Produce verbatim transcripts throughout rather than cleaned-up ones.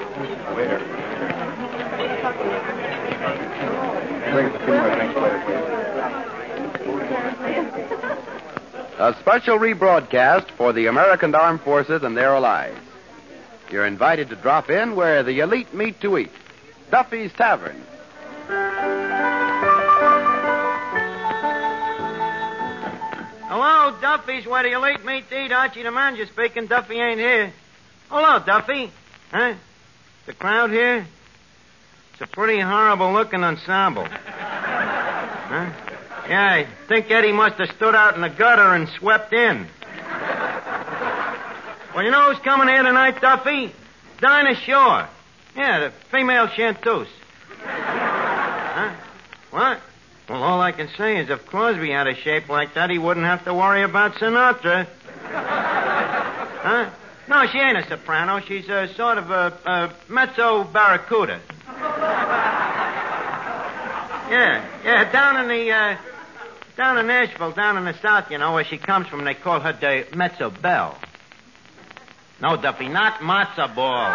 Where? Bring a few more drinks, waiter. A special rebroadcast for the American Armed Forces and their allies. You're invited to drop in where the elite meet to eat. Duffy's Tavern. Hello, Duffy's, where the elite meet to eat. Archie the manager speaking. Duffy ain't here. Hello, Duffy. Huh? The crowd here? It's a pretty horrible-looking ensemble. Huh? Yeah, I think Eddie must have stood out in the gutter and swept in. Well, you know who's coming here tonight, Duffy? Dinah Shore. Yeah, the female chanteuse. Huh? What? Well, all I can say is if Crosby had a shape like that, he wouldn't have to worry about Sinatra. Huh? No, she ain't a soprano. She's a sort of a, a mezzo barracuda. Yeah, yeah, down in the, uh, down in Nashville, down in the South, you know, where she comes from, they call her the mezzo belle. No, Duffy, not matzo ball.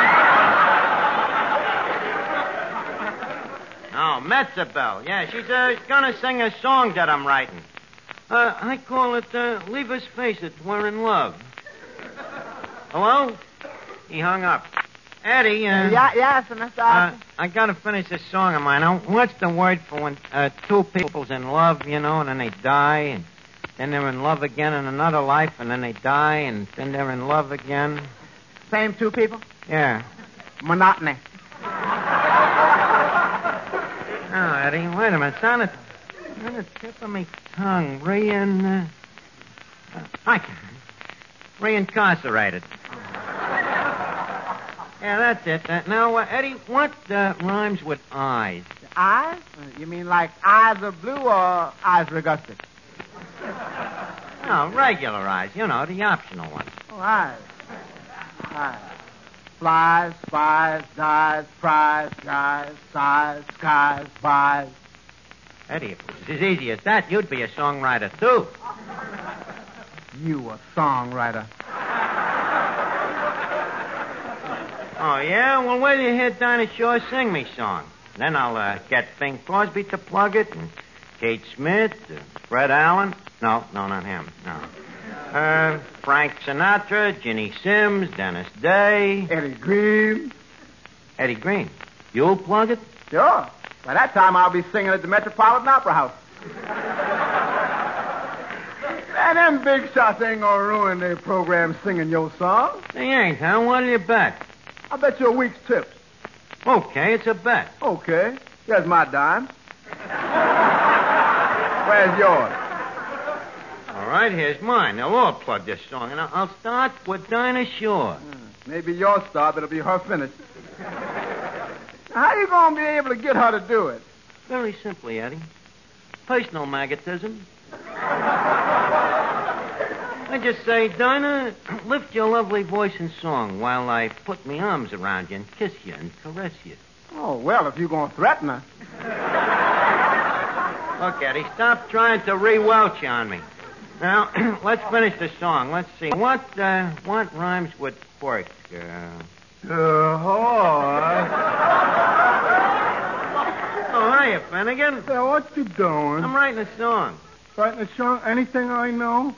No, Metzabel. Yeah, she's uh, gonna sing a song that I'm writing. Uh, I call it, uh, Leave Us Face It, We're in Love. Hello? He hung up. Eddie, uh... Yeah, yes, Mister Uh, I gotta finish this song of mine. Now, what's the word for when uh, two people's in love, you know, and then they die, and then they're in love again in another life, and then they die, and then they're in love again? Same two people? Yeah. Monotony. Oh, Eddie, wait a minute. It's on the, on the tip of my tongue. Rein... Uh, uh, I can. Reincarcerated. Yeah, that's it. Uh, now, uh, Eddie, what uh, rhymes with eyes? Eyes? You mean like eyes of blue or eyes regusted? Oh, regular eyes. You know, the optional ones. Oh, eyes. Eyes. Flies, spies, dies, prize, guys, sighs, skies, buys. Eddie, if it was as easy as that, you'd be a songwriter, too. You a songwriter. Oh, yeah? Well, wait till you hear Dinah Shore sing me song. Then I'll uh, get Bing Crosby to plug it, and Kate Smith, uh, Fred Allen. No, no, not him. No. Uh, Frank Sinatra, Ginny Sims, Dennis Day. Eddie Green. Eddie Green. You'll plug it? Sure. By that time, I'll be singing at the Metropolitan Opera House. And them big shots ain't gonna ruin their program singing your song. They ain't, huh? What'll you bet? I'll bet you a week's tips. Okay, it's a bet. Okay. Here's my dime. Where's yours? All right, here's mine. Now, we'll all plug this song, and I'll I'll start with Dinah Shore. Hmm. Maybe your start, but it'll be her finish. How you gonna be able to get her to do it? Very simply, Eddie. Personal magnetism. I just say, Dinah, lift your lovely voice in song while I put my arms around you and kiss you and caress you. Oh, well, if you're gonna threaten her. Look, Eddie, stop trying to re-welch on me. Now, let's finish the song. Let's see. What, uh, what rhymes with pork? Uh... Uh, horse. Oh, hiya, Finnegan. Yeah, what you doing? I'm writing a song. Writing a song? Anything I know?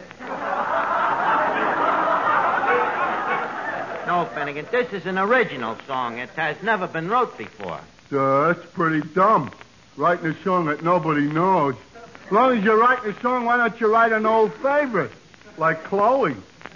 No, Finnegan, this is an original song. It has never been wrote before. Uh, that's pretty dumb. Writing a song that nobody knows. As long as you're writing a song, why don't you write an old favorite? Like Chloe.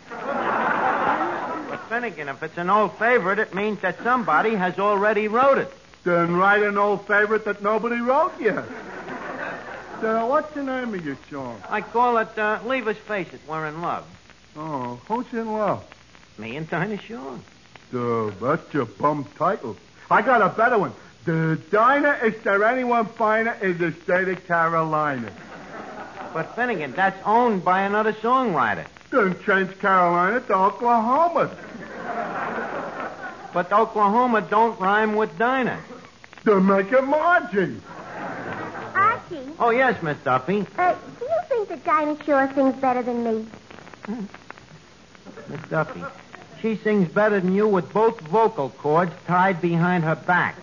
But, Finnegan, if it's an old favorite, it means that somebody has already wrote it. Then write an old favorite that nobody wrote yet. So, what's the name of your song? I call it, uh, Leave Us Face It, We're in Love. Oh, who's in love? Me and Dinah Shore. Duh, that's your bum title. I got a better one. The Dinah, is there anyone finer in the state of Carolina? But, Finnegan, that's owned by another songwriter. Then change Carolina to Oklahoma. But Oklahoma don't rhyme with Dinah. To make a margin. Archie. Oh, yes, Miss Duffy. Uh, do you think that Dinah Shore sings better than me? Miss Duffy, She sings better than you with both vocal cords tied behind her back.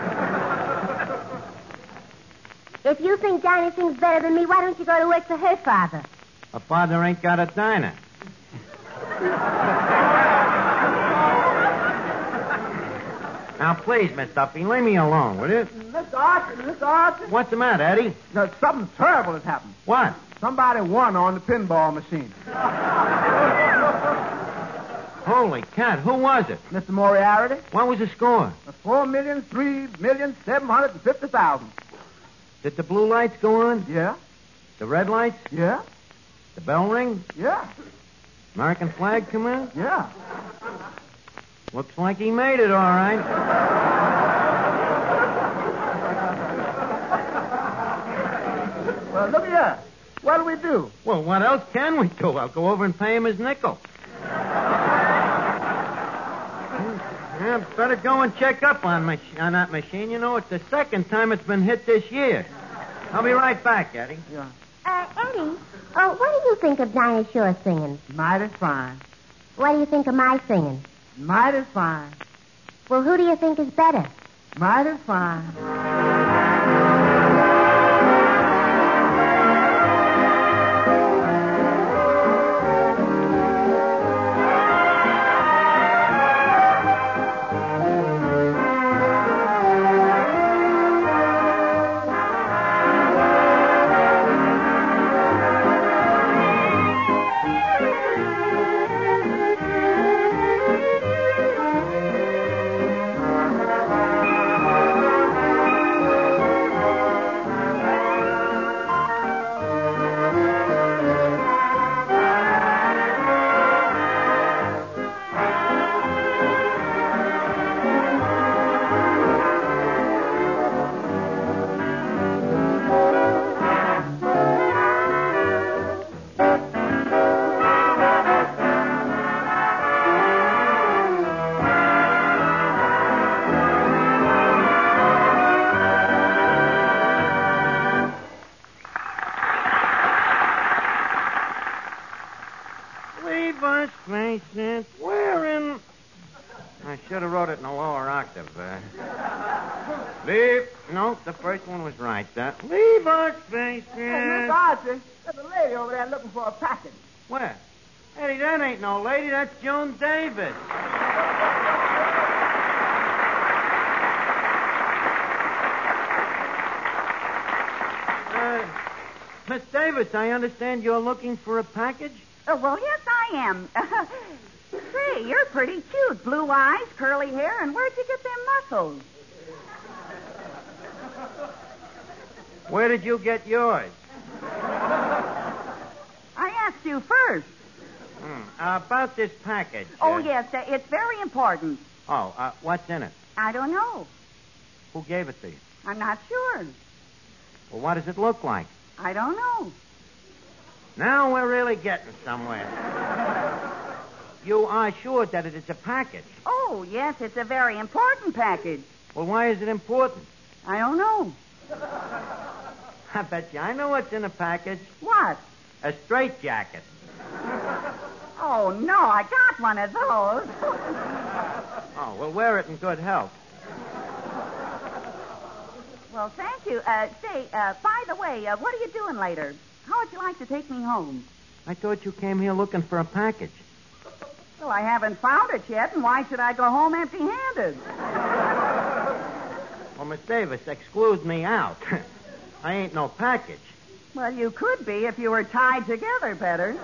If you think Dinah sings better than me, why don't you go to work for her father? Her father ain't got a diner. Now, please, Miss Duffy, leave me alone, will you? Mister Archie, Mister Archie. What's the matter, Eddie? No, something terrible has happened. What? Somebody won on the pinball machine. Holy cat, who was it? Mister Moriarty, What was the score? four million, three million, seven hundred and fifty thousand. Did the blue lights go on? Yeah, The red lights? yeah, The bell ring? yeah, American flag come in? yeah. Looks like he made it, all right. Well, look here. What do we do? Well, what else can we do? I'll go over and pay him his nickel. Yeah, better go and check up on, mach- on that machine. You know, it's the second time it's been hit this year. I'll be right back, Eddie. Yeah. Uh, Eddie, oh, what do you think of Dinah Shore singing? Mighty fine. What do you think of my singing? Mighty fine. Well, who do you think is better? Mighty fine. Leave us face it. We're in. I should have wrote it in a lower octave. Uh, leave. No, the first one was right. Uh, leave us face Hey, it. Mister Archie, there's a lady over there looking for a package. Where? Eddie, that ain't no lady. That's Joan Davis. Uh, Miss Davis, I understand you're looking for a package? Oh, well, yes, I am. Say, you're pretty cute. Blue eyes, curly hair, and where'd you get them muscles? Where did you get yours? I asked you first. Hmm. Uh, about this package. Oh, uh, yes, uh, it's very important. Oh, uh, what's in it? I don't know. Who gave it to you? I'm not sure. Well, what does it look like? I don't know. Now we're really getting somewhere. You are sure that it is a package? Oh, yes, it's a very important package. Well, why is it important? I don't know. I bet you I know what's in a package. What? A straitjacket. Oh, no, I got one of those. Oh, well, wear it in good health. Well, thank you. Uh, say, uh, by the way, uh, what are you doing later? How would you like to take me home? I thought you came here looking for a package. Well, I haven't found it yet, and why should I go home empty-handed? Well, Miss Davis, exclude me out. I ain't no package. Well, you could be if you were tied together better.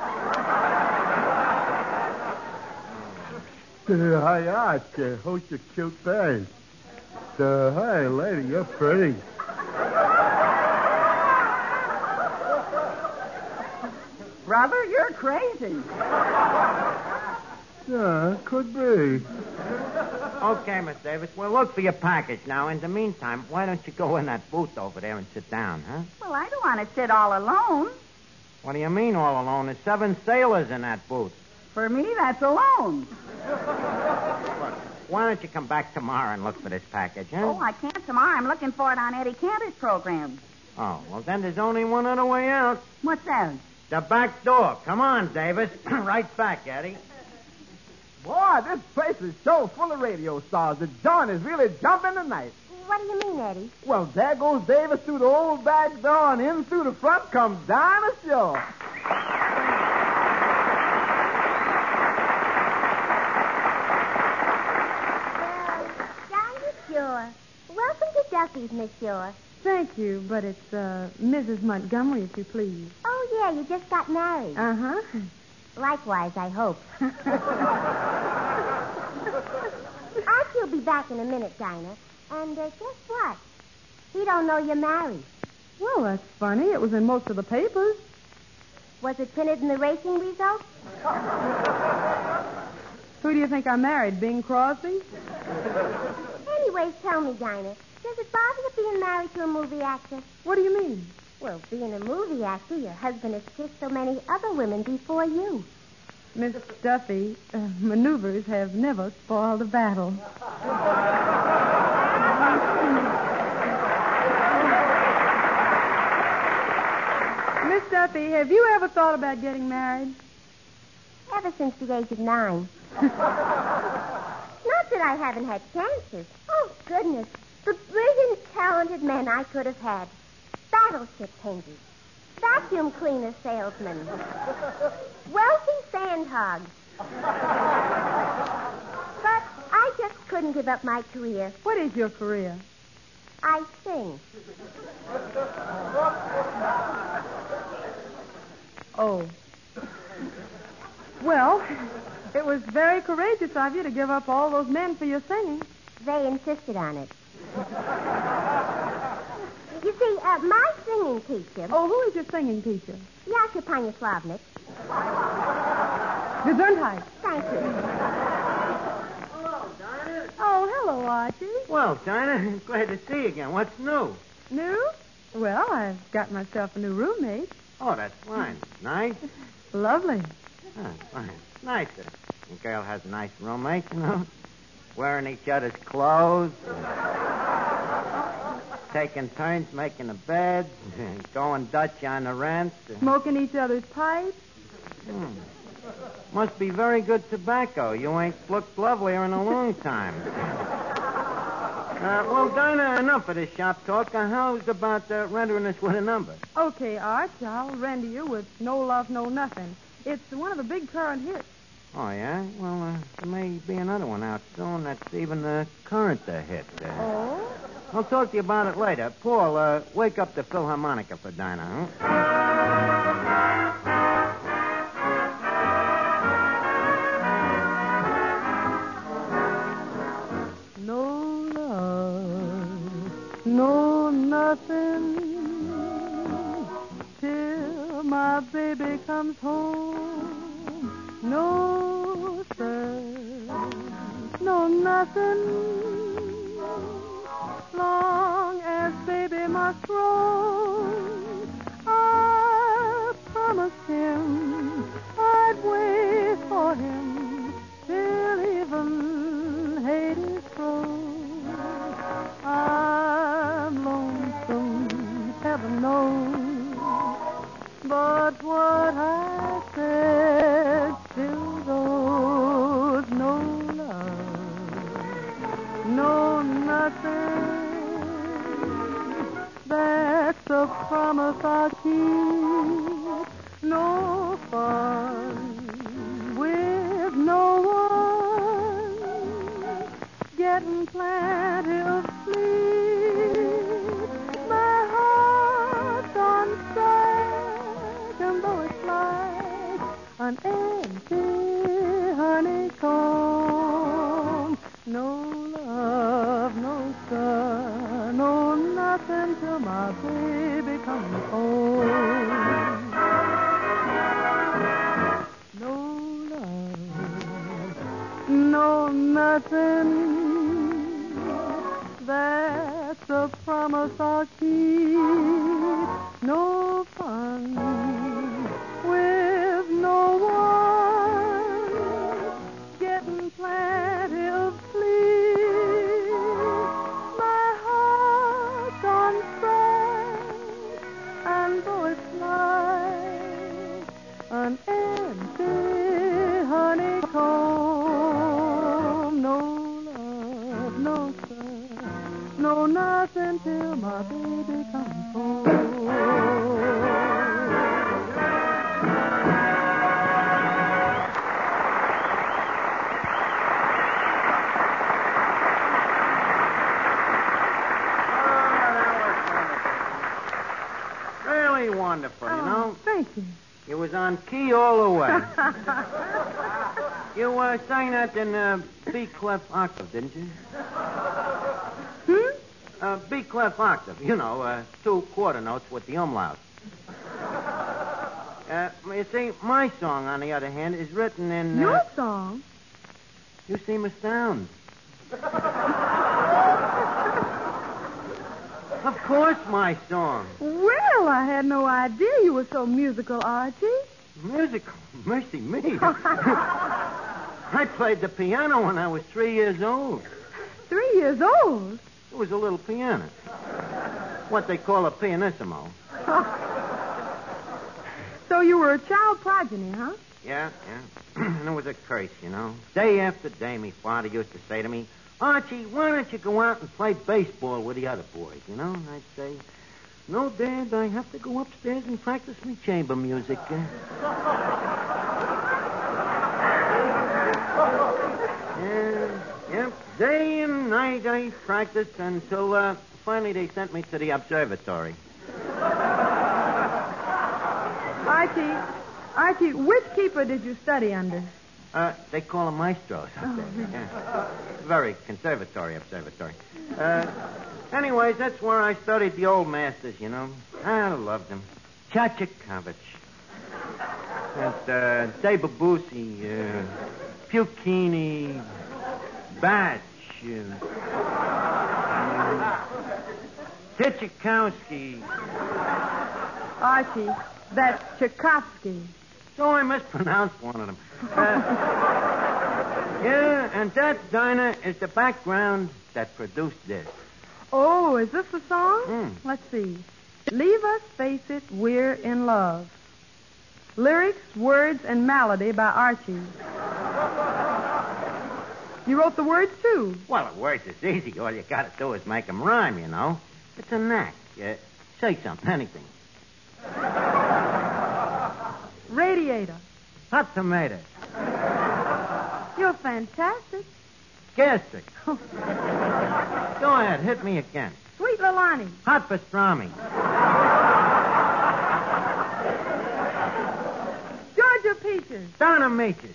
Uh, hi, Arch. Uh, who's your cute face? Uh, hey, lady, you're pretty. Brother, you're crazy. Yeah, could be. Okay, Miss Davis, we'll look for your package now. In the meantime, why don't you go in that booth over there and sit down, huh? Well, I don't want to sit all alone. What do you mean all alone? There's seven sailors in that booth. For me, that's alone. Look, why don't you come back tomorrow and look for this package, huh? Oh, I can't tomorrow. I'm looking for it on Eddie Cantor's program. Oh, well, then there's only one other way out. What's that? The back door. Come on, Davis. Right back, Eddie. Boy, this place is so full of radio stars. The joint is really jumping tonight. What do you mean, Eddie? Well, there goes Davis through the old back door, and in through the front comes Dinah Shore. Well, Dinah Shore. Welcome to Duffy's, Miss Shore. Thank you, but it's uh, Missus Montgomery, if you please. Oh, yeah, you just got married. Uh-huh. Likewise, I hope. Archie'll be back in a minute, Dinah. And uh, guess what? He don't know you're married. Well, that's funny. It was in most of the papers. Was it printed in the racing results? Who do you think I married, Bing Crosby? Anyways, tell me, Dinah, does it bother you being married to a movie actor? What do you mean? Well, being a movie actor, your husband has kissed so many other women before you. Miss Duffy, uh, maneuvers have never spoiled a battle. Miss Duffy, have you ever thought about getting married? Ever since the age of nine. Not that I haven't had chances. Oh, goodness. The brilliant, talented men I could have had. Battleship painters. Vacuum cleaner salesmen. Wealthy sandhogs. But I just couldn't give up my career. What is your career? I sing. Oh. Well, it was very courageous of you to give up all those men for your singing. They insisted on it. You see, uh, my singing teacher... Oh, who is your singing teacher? Yasha Panyaslavnik. Gesundheit. Thank you. Hello, Dinah. Oh, hello, Archie. Well, Dinah, glad to see you again. What's new? New? Well, I've got myself a new roommate. Oh, that's fine. Nice? Lovely. Oh, fine. Nice. A girl has a nice roommate, you know. Wearing each other's clothes. Taking turns making the beds. Going Dutch on the rent. Smoking each other's pipes. Hmm. Must be very good tobacco. You ain't looked lovelier in a long time. Uh, well, Dinah, enough of this shop talk. Uh, how's about uh, rendering us with a number? Okay, Arch, I'll render you with No Love, No Nothing. It's one of the big current hits. Oh, yeah? Well, uh, there may be another one out soon that's even uh, current uh, hit. Uh, Oh? I'll talk to you about it later. Paul, uh, wake up the Philharmonica for Dinah, huh? No love, no nothing, till my baby comes home. No, sir, no nothing, long as baby must roam. I promised him I'd wait for him till even Hades grows. I'm lonesome, heaven knows, but what I said still goes. No love, no nothing, that's a promise I'll keep. No fun with no one, getting plenty of sleep. My heart's on strike, and though it's like an empty honeycomb, no love, no sun, no nothing till my baby comes home. No love, no nothing, that's a promise I'll keep. No fun with no one, getting plenty of sleep. My heart's on strike, and though it's like an empty honeycomb, answer. No, nothing till my baby comes home. Really wonderful, you know. Oh, thank you. You was on key all the way. You uh, sang that in uh, B clef octave, didn't you? Hmm? Uh, B clef octave. You know, uh, two quarter notes with the umlaut. Uh, you see, my song, on the other hand, is written in... Uh, Your song? You seem astounded. Of course, my song. Well, I had no idea you were so musical, Archie. Musical? Mercy me. I played the piano when I was three years old. Three years old? It was a little piano. What they call a pianissimo. So you were a child progeny, huh? Yeah, yeah. And it was a curse, you know. Day after day, my father used to say to me, Archie, why don't you go out and play baseball with the other boys, you know? And I'd say, no, Dad, I have to go upstairs and practice my chamber music. Uh, yeah, yep, day and night I practiced until uh, finally they sent me to the observatory. Archie, Archie, which keeper did you study under? Uh, they call them maestros up there. Yeah. Very conservatory observatory. Uh, anyways, that's where I studied the old masters, you know. I loved them. Tchaikovsky, and uh, Debussy, uh, Puccini, Bach, uh, Tchaikovsky. Archie, that's Tchaikovsky. So I mispronounced one of them. Uh, yeah, and that, Dinah, is the background that produced this. Oh, is this the song? Mm. Let's see. Leave us face it, we're in love. Lyrics, words, and melody by Archie. You wrote the words, too? Well, the words is easy. All you got to do is make them rhyme, you know. It's a knack. Uh, say something, anything. Radiator. Hot tomato. You're fantastic. Gastric. Go ahead, hit me again. Sweet Lilani. Hot pastrami. Georgia peaches. Donna Meaches.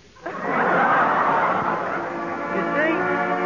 You see?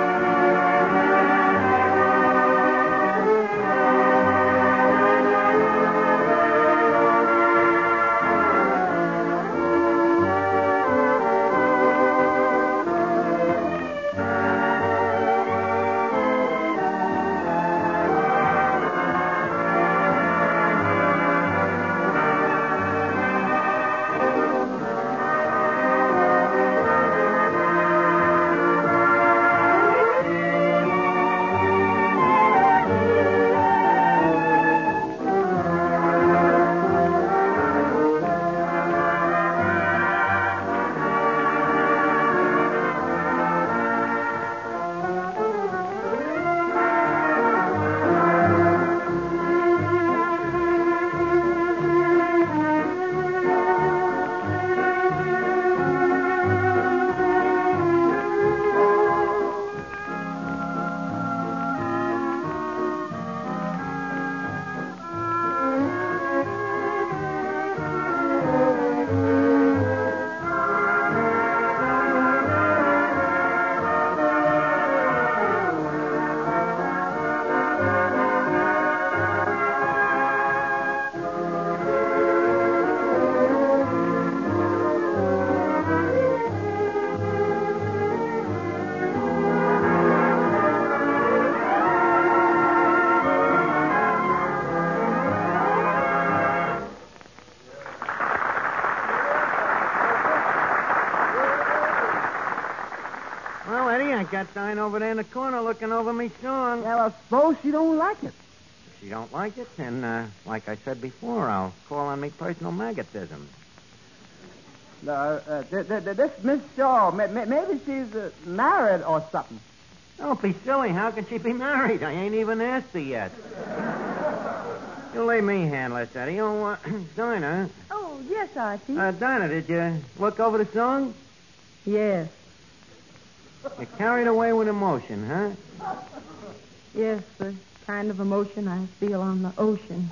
Well, Eddie, I got Dinah over there in the corner looking over me song. Well, I suppose she don't like it. If she don't like it, then, uh, like I said before, I'll call on me personal magnetism. Uh, uh, th- th- th- this Miss Shaw, ma- ma- maybe she's uh, married or something. Don't be silly. How can she be married? I ain't even asked her yet. You let me handle it, Daddy. Oh, uh, Dinah. Oh, yes, Archie. Uh, Dinah, did you look over the song? Yes. You're carried away with emotion, huh? Yes, the kind of emotion I feel on the ocean.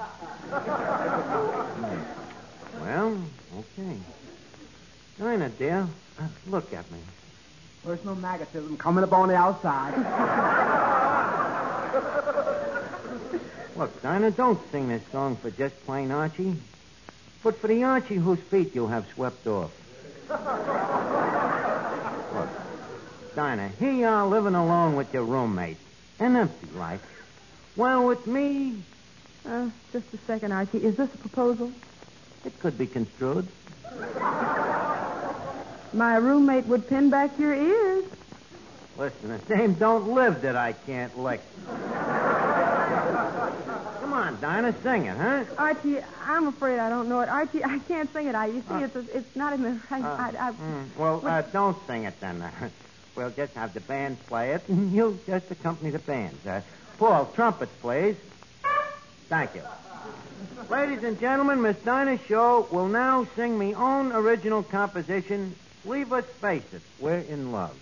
Well, okay. Dinah, dear, uh, look at me. Personal magnetism coming up on the outside. Look, Dinah, don't sing this song for just plain Archie, but for the Archie whose feet you have swept off. Look, Dinah, here you are living alone with your roommate. An empty life. Well, with me... Uh, just a second, Archie. Is this a proposal? It could be construed. My roommate would pin back your ears. Listen, the dame don't live that I can't lick. Come on, Dinah, sing it, huh? Archie, I'm afraid I don't know it. Archie, I can't sing it. I, you see, uh, it's it's not in the right. Uh, I, I, mm, well, uh, don't sing it then. We'll just have the band play it, and you'll just accompany the band. Uh, Paul, trumpets, please. Thank you. Ladies and gentlemen, Miss Dinah Shaw will now sing me own original composition, Leave Us Face It, We're in Love.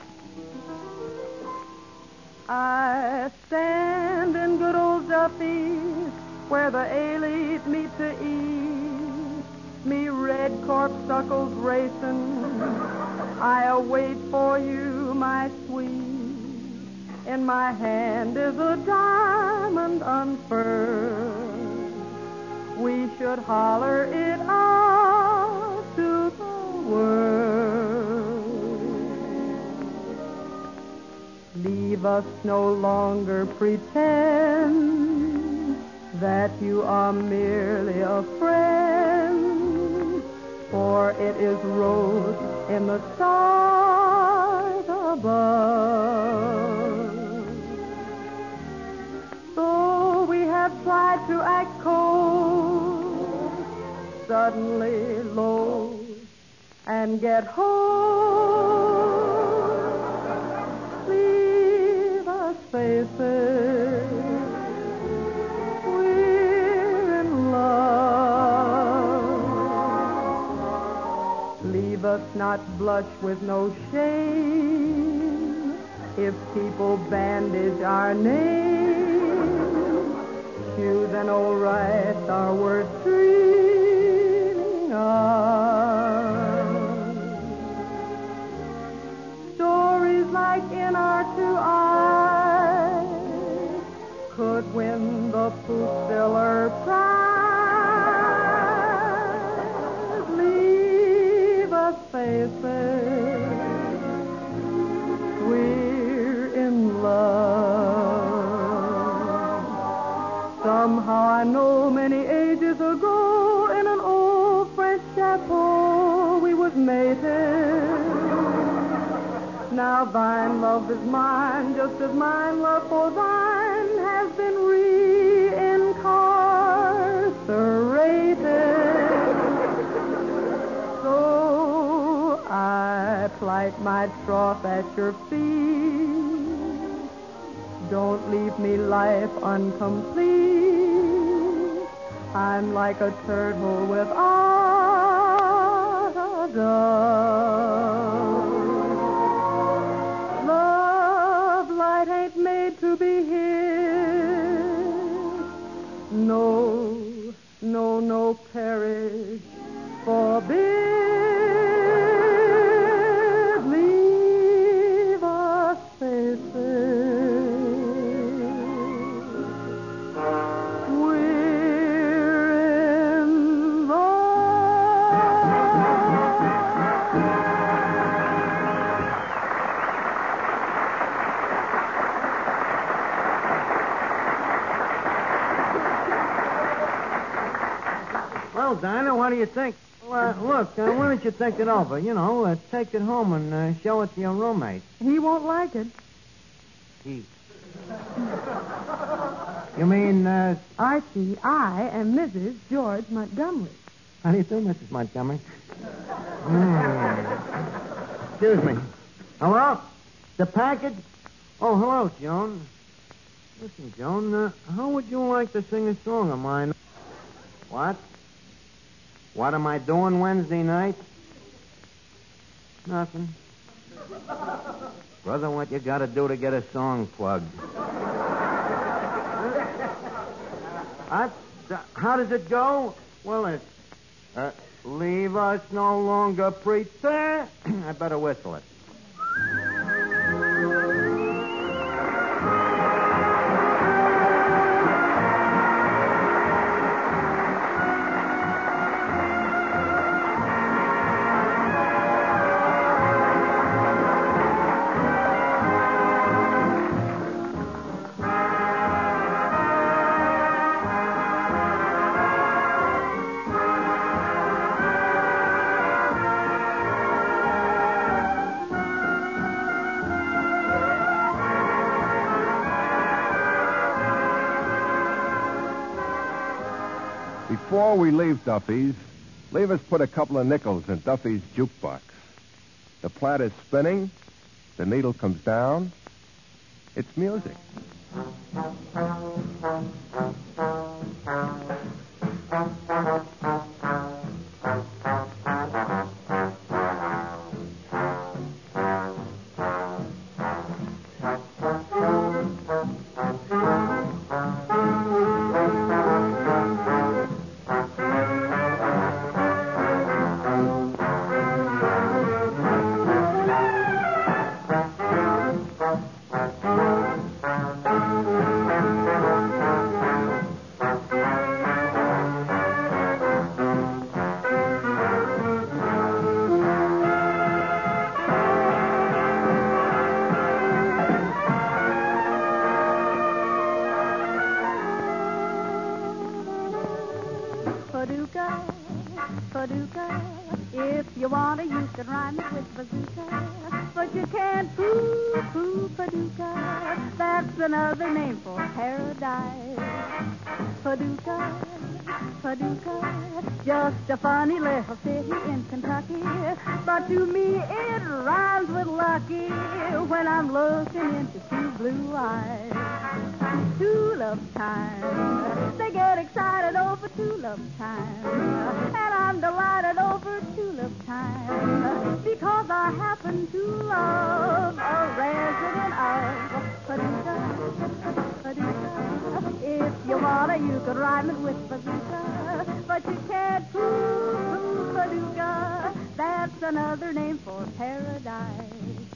I stand in good old Duffy's where the elite meet to eat. Me red corpuscles racing, I await for you, my sweet. In my hand is a diamond unfurled. We should holler it out to the world. Leave us no longer pretend that you are merely a friend, for it is wrote in the stars above. So we have tried to act cold, suddenly low, and get hold. Leave us faces, we're in love. Leave us not blush with no shame if people bandage our name. Shoes and old rice are worth dreaming of. Stories like in our two eyes could win the Pustiller Prize. Leave us faces, we're in love. Somehow I know many ages ago in an old French chateau we was mated. Now thine love is mine, just as mine love for thine has been reincarcerated. So I plight my troth at your feet. Don't leave me life incomplete. I'm like a turtle without a dove. Love light ain't made to be hid. No, no, no, perish, forbid. Leave us faces. Well, Dinah, what do you think? Well, uh, look, uh, why don't you think it over? You know, uh, take it home and uh, show it to your roommate. He won't like it. He. You mean, uh... Archie, I am Missus George Montgomery. How do you do, Missus Montgomery? Mm. Excuse me. Hello? The package? Oh, hello, Joan. Listen, Joan, uh, how would you like to sing a song of mine? What? What am I doing Wednesday night? Nothing. Brother, what you gotta do to get a song plugged? What? How does it go? Well, it's... Uh, leave us no longer pretend. I better whistle it. Before we leave Duffy's, leave us put a couple of nickels in Duffy's jukebox. The plant is spinning. The needle comes down. It's music. Paducah, Paducah, if you want to, you can rhyme it with bazooka. But you can't poo-poo Paducah. That's another name for paradise. Paducah, Paducah, just a funny little city in Kentucky. But to me it rhymes with lucky when I'm looking into two blue eyes. Tulip time. They get excited over tulip time. And I'm delighted over tulip time. Because I happen to love a resident of Paducah. Paducah. If you wanna, you could rhyme it with bazooka. But you can't poo-poo Paducah. That's another name for paradise.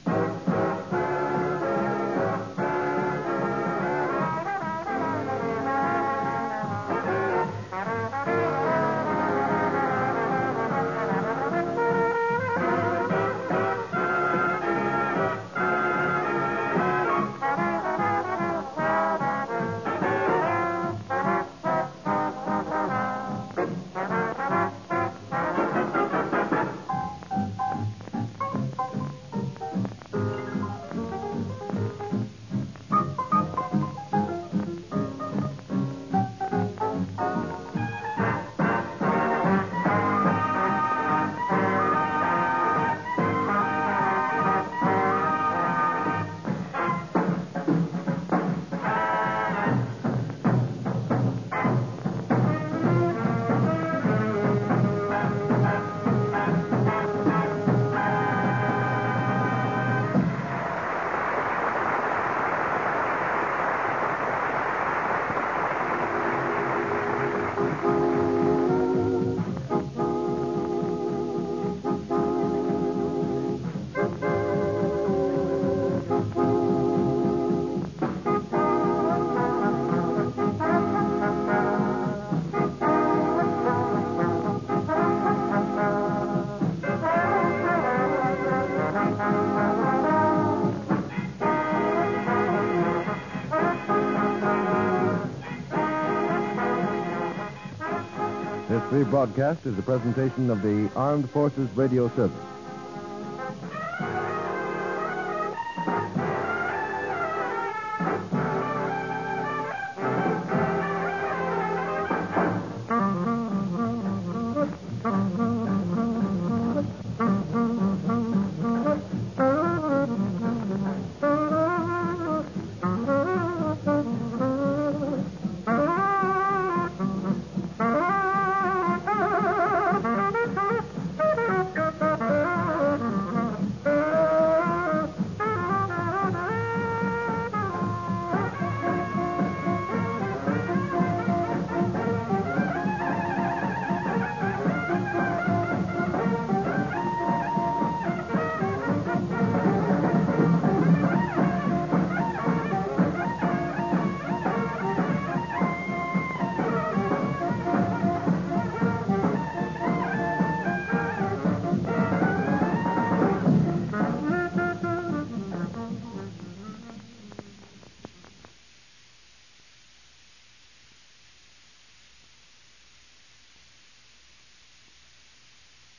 This rebroadcast is a presentation of the Armed Forces Radio Service.